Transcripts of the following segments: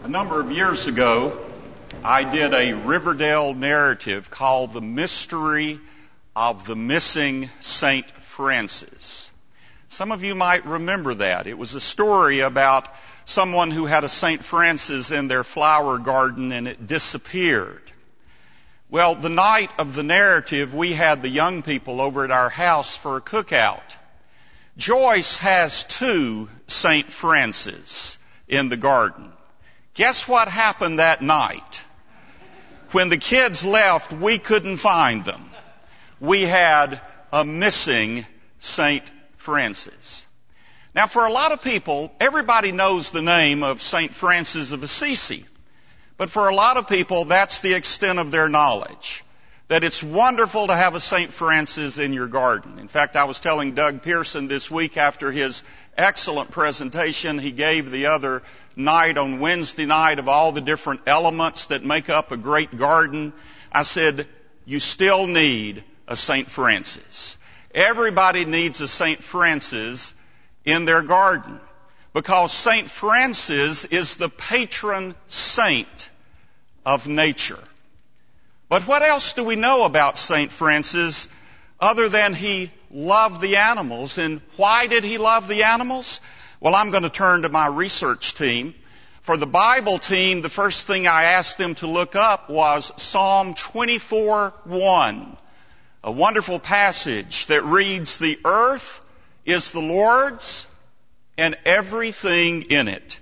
A number of years ago, I did a Riverdale narrative called The Mystery of the Missing St. Francis. Some of you might remember that. It was a story about someone who had a St. Francis in their flower garden and it disappeared. Well, the night of the narrative, we had the young people over at our house for a cookout. Joyce has 2 St. Francis in the garden. Guess what happened that night? When the kids left, we couldn't find them. We had a missing St. Francis. Now, for a lot of people, everybody knows the name of St. Francis of Assisi. But for a lot of people, that's the extent of their knowledge. That it's wonderful to have a St. Francis in your garden. In fact, I was telling Doug Pearson this week after his excellent presentation he gave the other night on Wednesday night of all the different elements that make up a great garden. I said, you still need a St. Francis. Everybody needs a St. Francis in their garden because St. Francis is the patron saint of nature. But what else do we know about St. Francis other than he loved the animals? And why did he love the animals? Well, I'm going to turn to my research team. For the Bible team, the first thing I asked them to look up was Psalm 24:1, a wonderful passage that reads, "The earth is the Lord's and everything in it."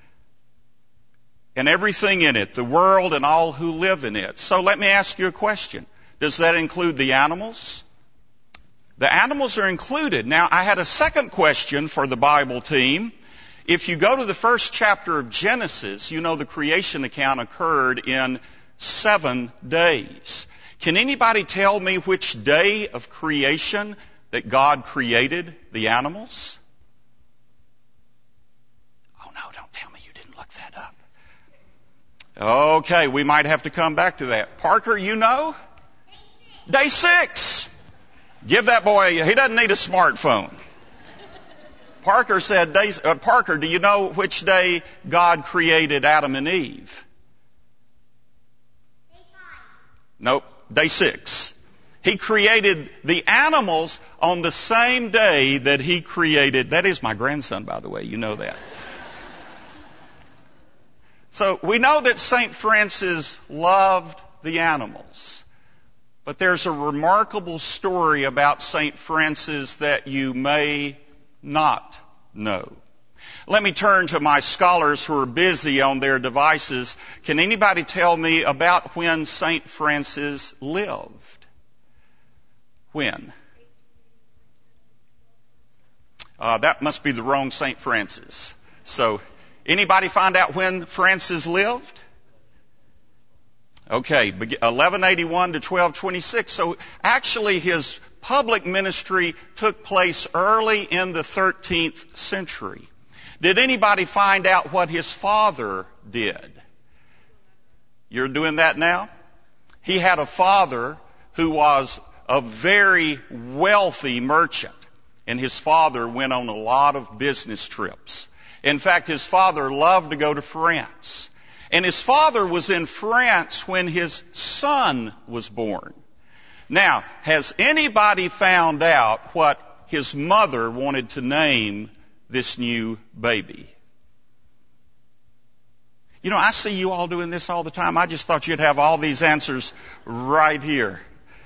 And everything in it, the world and all who live in it. So let me ask you a question. Does that include the animals? The animals are included. Now, I had a second question for the Bible team. If you go to the first chapter of Genesis, you know the creation account occurred in 7 days. Can anybody tell me which day of creation that God created the animals? Oh no, don't tell me you didn't look that up. Okay, we might have to come back to that. Parker, you know? Day 6. Give that boy, he doesn't need a smartphone. Parker said, Parker, do you know which day God created Adam and Eve? Day 5. Nope, day 6. He created the animals on the same day that he created, that is my grandson, by the way, you know that. So we know that St. Francis loved the animals. But there's a remarkable story about St. Francis that you may not know. Let me turn to my scholars who are busy on their devices. Can anybody tell me about when St. Francis lived? When? That must be the wrong St. Francis. So, anybody find out when Francis lived? Okay, 1181 to 1226. So actually his public ministry took place early in the 13th century. Did anybody find out what his father did? You're doing that now? He had a father who was a very wealthy merchant, and his father went on a lot of business trips. In fact, his father loved to go to France. And his father was in France when his son was born. Now, has anybody found out what his mother wanted to name this new baby? You know, I see you all doing this all the time. I just thought you'd have all these answers right here.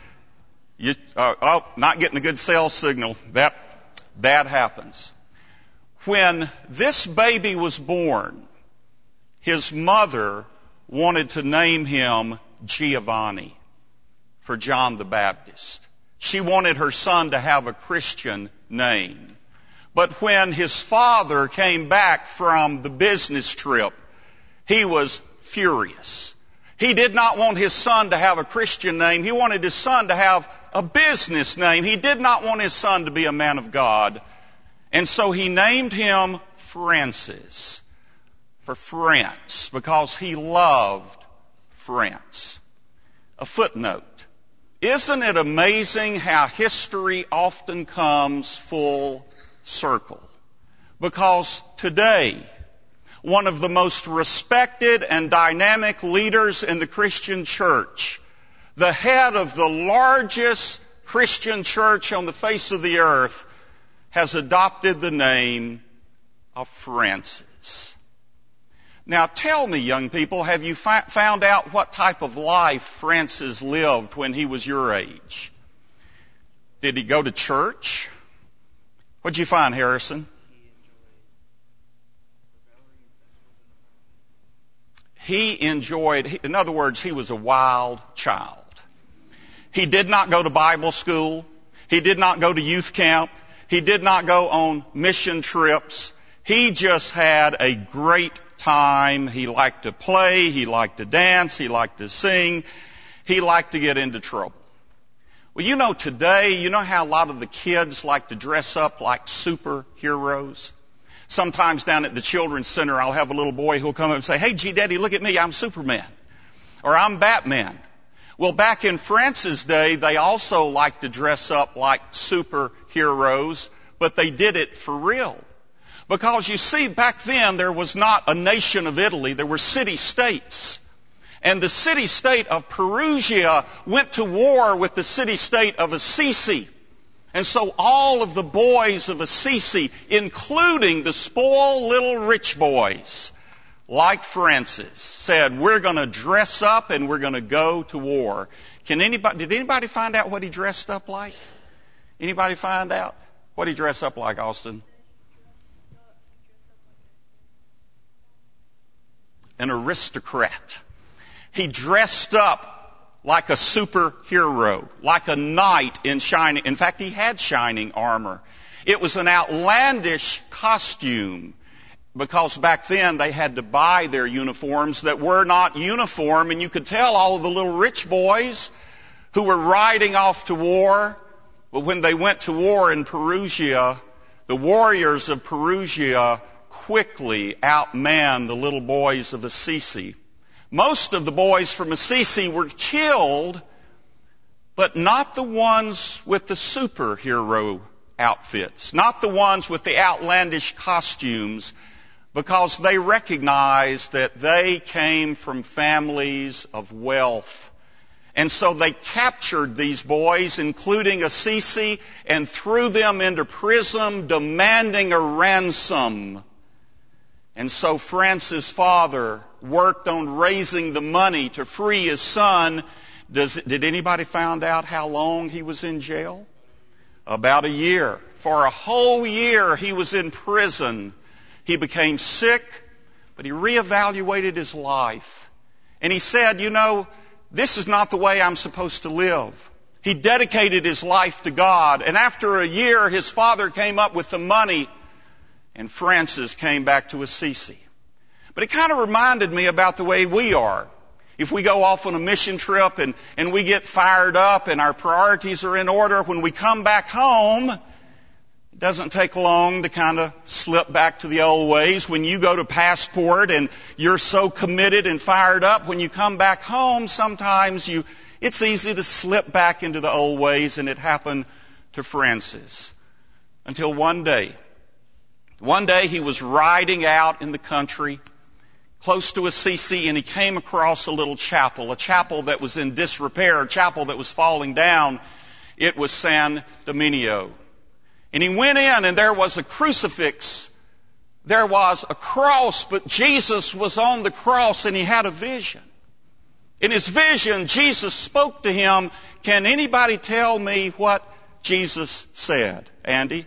Not getting a good cell signal. That happens. When this baby was born, his mother wanted to name him Giovanni for John the Baptist. She wanted her son to have a Christian name. But when his father came back from the business trip, he was furious. He did not want his son to have a Christian name. He wanted his son to have a business name. He did not want his son to be a man of God. And so he named him Francis. For France, because he loved France. A footnote. Isn't it amazing how history often comes full circle? Because today, one of the most respected and dynamic leaders in the Christian church, the head of the largest Christian church on the face of the earth, has adopted the name of Francis. Now tell me, young people, have you found out what type of life Francis lived when he was your age? Did he go to church? What'd you find, Harrison? In other words, he was a wild child. He did not go to Bible school. He did not go to youth camp. He did not go on mission trips. He just had a great time. He liked to play. He liked to dance. He liked to sing. He liked to get into trouble. Well, you know, today, you know how a lot of the kids like to dress up like superheroes? Sometimes down at the Children's Center, I'll have a little boy who'll come up and say, "Hey, G Daddy, look at me, I'm Superman." Or I'm Batman. Well, back in Francis' day, they also liked to dress up like superheroes, but they did it for real. Because you see, back then, there was not a nation of Italy, there were city-states. And the city-state of Perugia went to war with the city-state of Assisi. And so all of the boys of Assisi, including the spoiled little rich boys, like Francis, said, "We're going to dress up and we're going to go to war." Did anybody find out what he dressed up like? Anybody find out what he dressed up like, Austin? An aristocrat. He dressed up like a superhero, like a knight in shining. In fact, he had shining armor. It was an outlandish costume because back then they had to buy their uniforms that were not uniform, and you could tell all of the little rich boys who were riding off to war. But when they went to war in Perugia, the warriors of Perugia quickly outmanned the little boys of Assisi. Most of the boys from Assisi were killed, but not the ones with the superhero outfits, not the ones with the outlandish costumes, because they recognized that they came from families of wealth. And so they captured these boys, including Assisi, and threw them into prison, demanding a ransom. And so Francis' father worked on raising the money to free his son. Did anybody find out how long he was in jail? About a year. For a whole year he was in prison. He became sick, but he reevaluated his life. And he said, "You know, this is not the way I'm supposed to live." He dedicated his life to God. And after a year, his father came up with the money, and Francis came back to Assisi. But it kind of reminded me about the way we are. If we go off on a mission trip and we get fired up and our priorities are in order, when we come back home, it doesn't take long to kind of slip back to the old ways. When you go to Passport and you're so committed and fired up, when you come back home, sometimes it's easy to slip back into the old ways, and it happened to Francis. Until one day he was riding out in the country close to Assisi, and he came across a little chapel, a chapel that was in disrepair, a chapel that was falling down. It was San Dominio. And he went in, and there was a crucifix. There was a cross, but Jesus was on the cross, and he had a vision. In his vision, Jesus spoke to him. Can anybody tell me what Jesus said? Andy?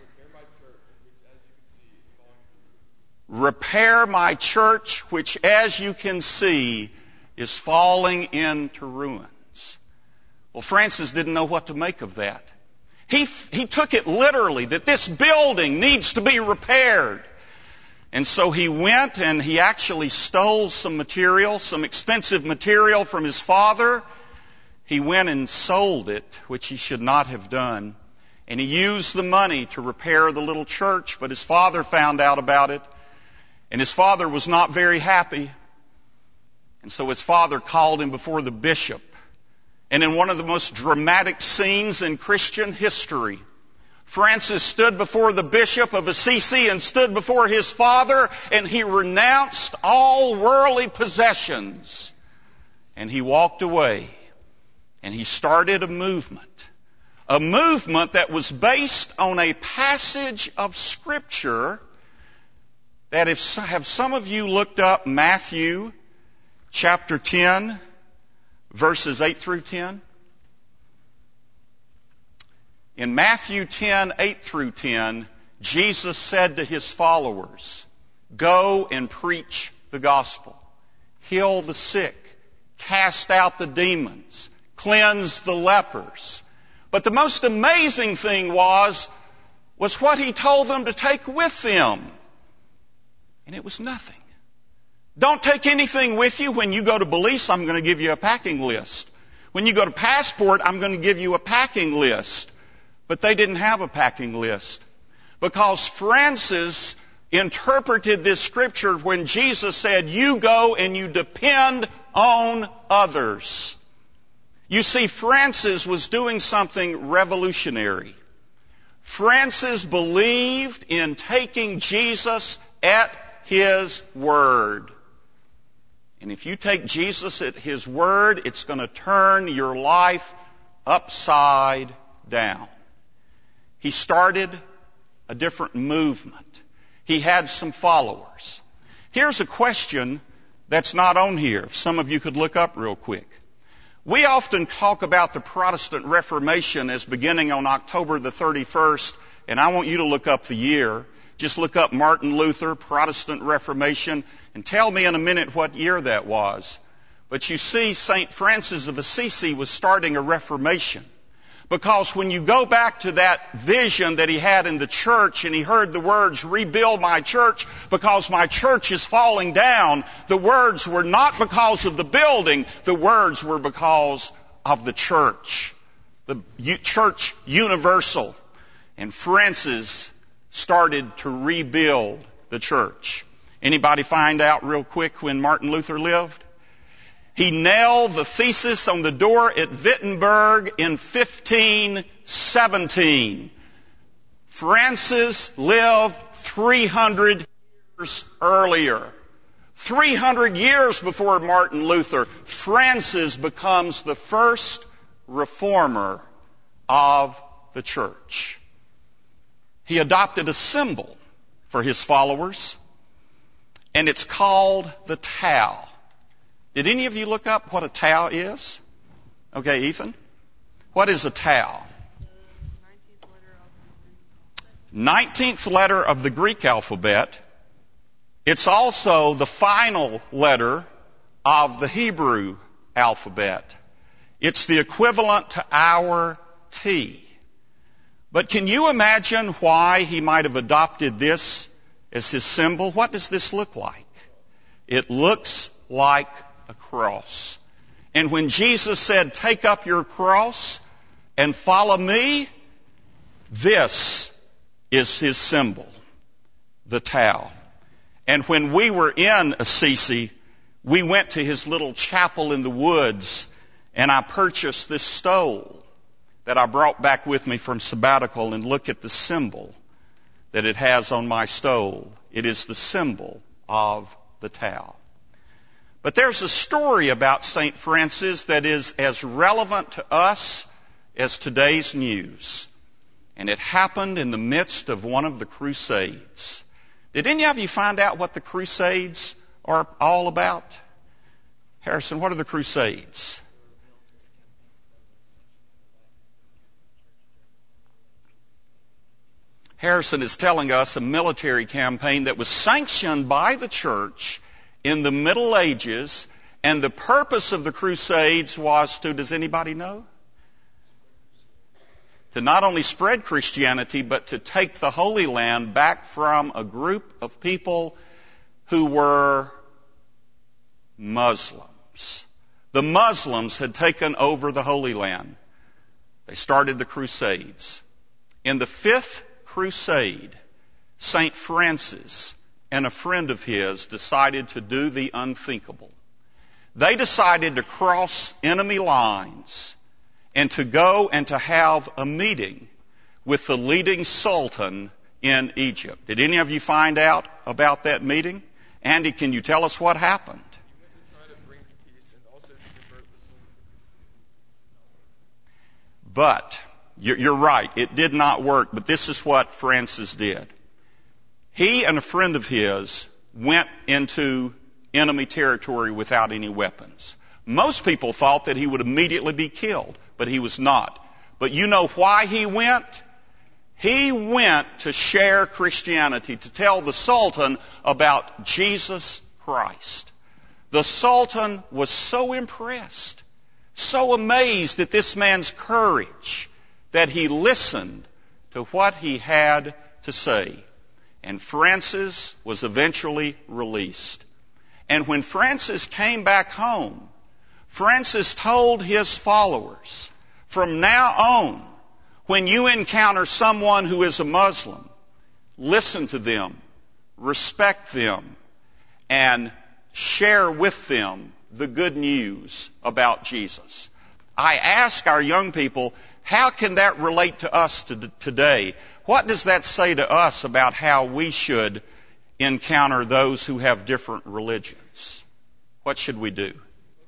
Repair my church, which as you can see is falling into ruins. Well, Francis didn't know what to make of that. He took it literally, that this building needs to be repaired. And so he went and he actually stole some material, some expensive material from his father. He went and sold it, which he should not have done. And he used the money to repair the little church, but his father found out about it. And his father was not very happy. And so his father called him before the bishop. And in one of the most dramatic scenes in Christian history, Francis stood before the Bishop of Assisi and stood before his father, and he renounced all worldly possessions. And he walked away, and he started a movement that was based on a passage of Scripture that have some of you looked up Matthew chapter 10, verses 8 through 10? In Matthew 10, 8 through 10, Jesus said to his followers, "Go and preach the gospel, heal the sick, cast out the demons, cleanse the lepers." But the most amazing thing was what he told them to take with them. And it was nothing. Don't take anything with you. When you go to Belize, I'm going to give you a packing list. When you go to Passport, I'm going to give you a packing list. But they didn't have a packing list, because Francis interpreted this scripture when Jesus said, "You go and you depend on others." You see, Francis was doing something revolutionary. Francis believed in taking Jesus at his word. And if you take Jesus at his word, it's going to turn your life upside down. He started a different movement. He had some followers. Here's a question that's not on here. If some of you could look up real quick. We often talk about the Protestant Reformation as beginning on October the 31st, and I want you to look up the year. Just look up Martin Luther, Protestant Reformation, and tell me in a minute what year that was. But you see, St. Francis of Assisi was starting a reformation. Because when you go back to that vision that he had in the church, and he heard the words, "Rebuild my church because my church is falling down," the words were not because of the building, the words were because of the church. The church universal. And Francis started to rebuild the church. Anybody find out real quick when Martin Luther lived? He nailed the thesis on the door at Wittenberg in 1517. Francis lived 300 years earlier. 300 years before Martin Luther, Francis becomes the first reformer of the church. He adopted a symbol for his followers, and it's called the tau. Did any of you look up what a tau is? Okay, Ethan. What is a tau? 19th letter of the Greek alphabet. It's also the final letter of the Hebrew alphabet. It's the equivalent to our T. But can you imagine why he might have adopted this as his symbol? What does this look like? It looks like a cross. And when Jesus said, "Take up your cross and follow me," this is his symbol, the tau. And when we were in Assisi, we went to his little chapel in the woods, and I purchased this stole that I brought back with me from sabbatical, and look at the symbol that it has on my stole. It is the symbol of the tau. But there's a story about St. Francis that is as relevant to us as today's news. And it happened in the midst of one of the Crusades. Did any of you find out what the Crusades are all about? Harrison, what are the Crusades? Harrison is telling us a military campaign that was sanctioned by the church in the Middle Ages, and the purpose of the Crusades was to, does anybody know? To not only spread Christianity, but to take the Holy Land back from a group of people who were Muslims. The Muslims had taken over the Holy Land. They started the Crusades. In the 5th Crusade, St. Francis and a friend of his decided to do the unthinkable. They decided to cross enemy lines and to go and to have a meeting with the leading sultan in Egypt. Did any of you find out about that meeting? Andy, can you tell us what happened? But you're right, it did not work, but this is what Francis did. He and a friend of his went into enemy territory without any weapons. Most people thought that he would immediately be killed, but he was not. But you know why he went? He went to share Christianity, to tell the Sultan about Jesus Christ. The Sultan was so impressed, so amazed at this man's courage, that he listened to what he had to say. And Francis was eventually released. And when Francis came back home, Francis told his followers, from now on, when you encounter someone who is a Muslim, listen to them, respect them, and share with them the good news about Jesus. I ask our young people, how can that relate to us today? What does that say to us about how we should encounter those who have different religions? What should we do?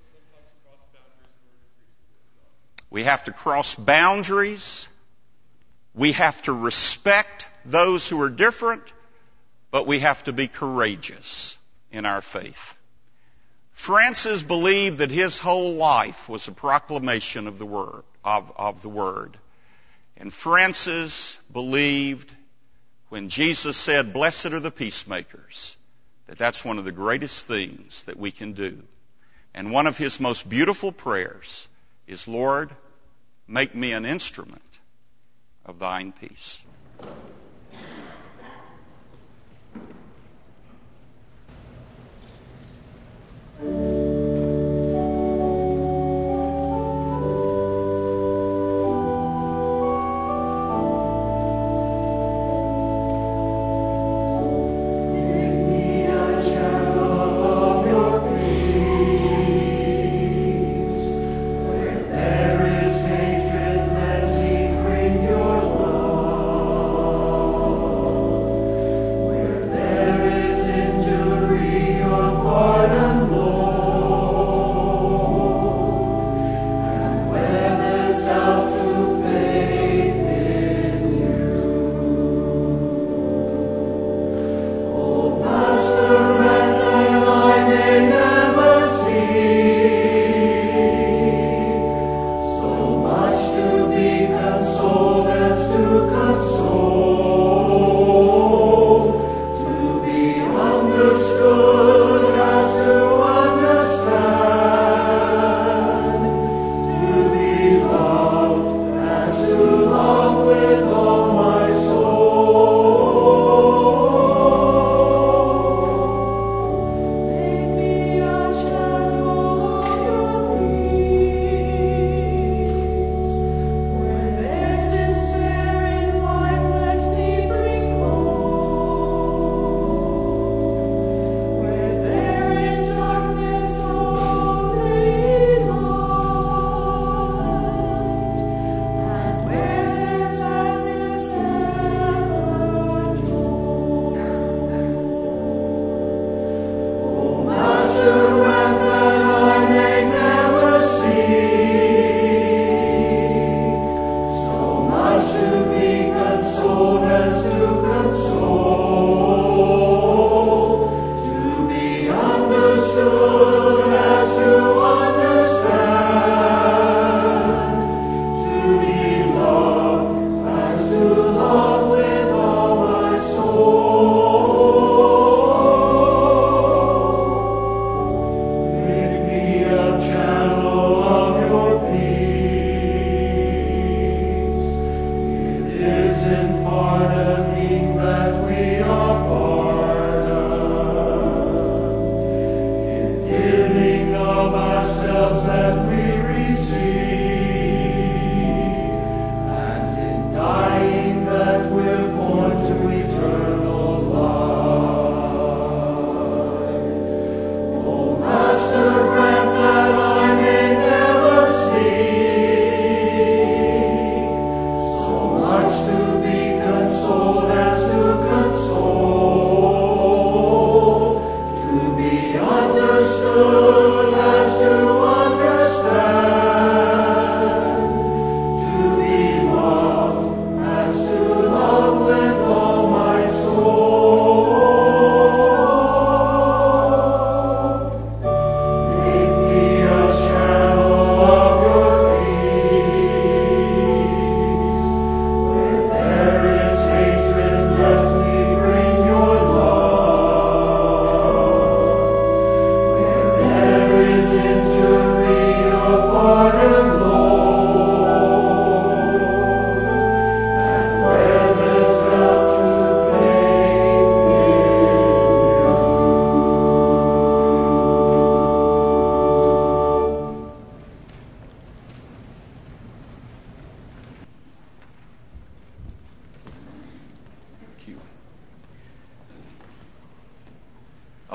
We have to cross boundaries. We have to respect those who are different, but we have to be courageous in our faith. Francis believed that his whole life was a proclamation of the word, of the word. And Francis believed when Jesus said, "Blessed are the peacemakers," that that's one of the greatest things that we can do. And one of his most beautiful prayers is, "Lord, make me an instrument of thine peace."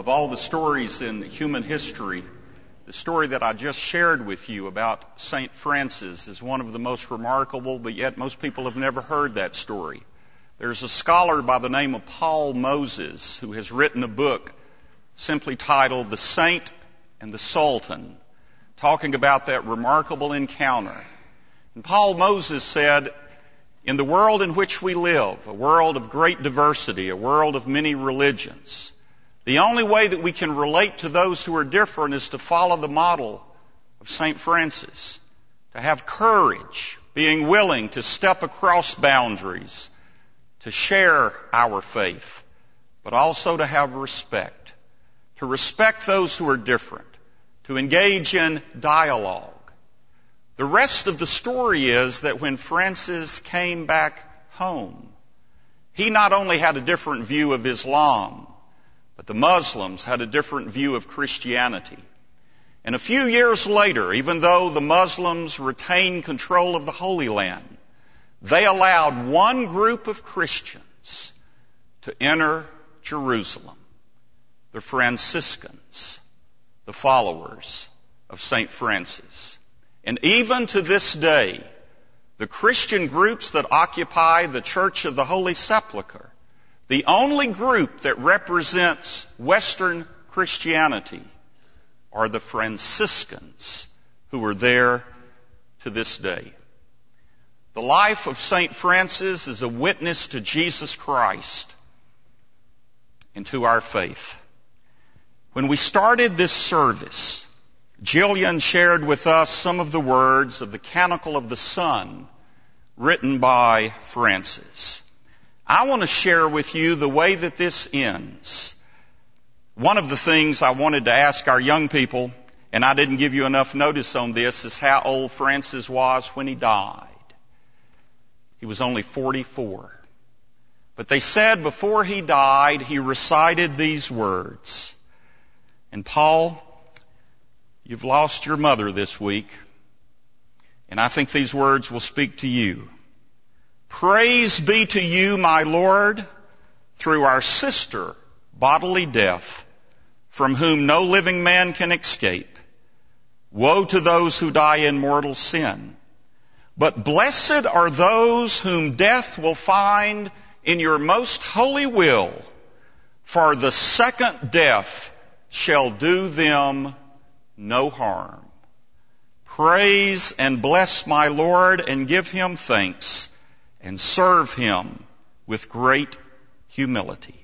Of all the stories in human history, the story that I just shared with you about St. Francis is one of the most remarkable, but yet most people have never heard that story. There's a scholar by the name of Paul Moses who has written a book simply titled The Saint and the Sultan, talking about that remarkable encounter. And Paul Moses said, in the world in which we live, a world of great diversity, a world of many religions, the only way that we can relate to those who are different is to follow the model of St. Francis, to have courage, being willing to step across boundaries, to share our faith, but also to have respect, to respect those who are different, to engage in dialogue. The rest of the story is that when Francis came back home, he not only had a different view of Islam, but the Muslims had a different view of Christianity. And a few years later, even though the Muslims retained control of the Holy Land, they allowed one group of Christians to enter Jerusalem, the Franciscans, the followers of St. Francis. And even to this day, the Christian groups that occupy the Church of the Holy Sepulchre, the only group that represents Western Christianity, are the Franciscans who are there to this day. The life of St. Francis is a witness to Jesus Christ and to our faith. When we started this service, Jillian shared with us some of the words of the Canticle of the Sun written by Francis. I want to share with you the way that this ends. One of the things I wanted to ask our young people, and I didn't give you enough notice on this, is how old Francis was when he died. He was only 44. But they said before he died, he recited these words. And Paul, you've lost your mother this week, and I think these words will speak to you. Praise be to you, my Lord, through our sister, bodily death, from whom no living man can escape. Woe to those who die in mortal sin. But blessed are those whom death will find in your most holy will, for the second death shall do them no harm. Praise and bless my Lord, and give him thanks, and serve him with great humility.